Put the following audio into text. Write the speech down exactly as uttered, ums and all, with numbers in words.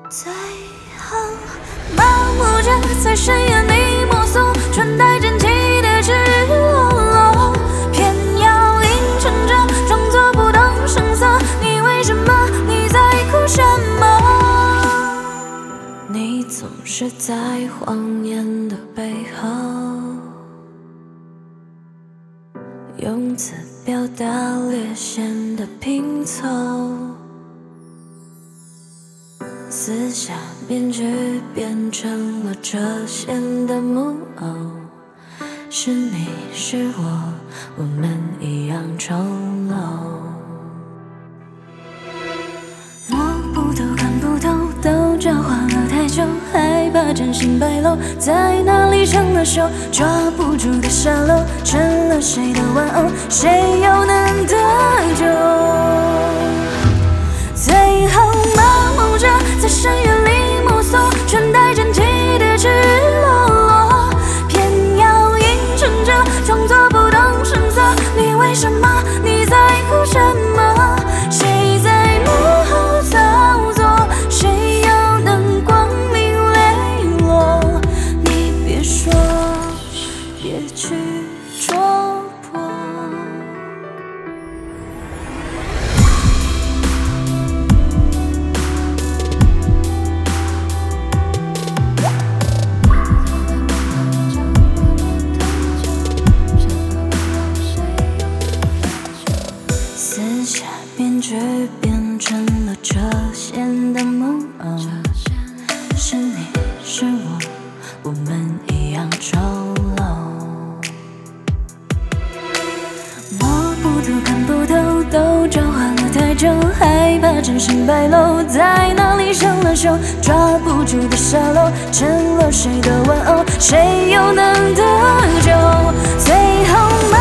最后盲目着在深夜里摸索，穿戴整齐的赤裸裸，偏要硬撑着装作不动声色。你为什么？你在哭什么？你总是在谎言的背后用词表达略显得拼凑，撕下面具变成了遮显的木偶，是你是我，我们一样丑陋。摸不透看不透，都召唤了太久，害怕真心败露，在哪里成了锈，抓不住的沙漏，成了谁的玩偶，谁又能得救？最后盲目着在深渊里摸索，穿戴整齐的赤裸裸，偏要硬撑着装作不动声色。你为什么？你在哭什么？谁在幕后操作？谁又能光明磊落？你别说，别去戳破。撕下面具变成了遮显的木偶，是你是我，我们一样丑陋。摸不透看不透，都召唤了太久，害怕真心败露，在哪里生了锈，抓不住的沙漏，成了谁的玩偶，谁又能得救？最后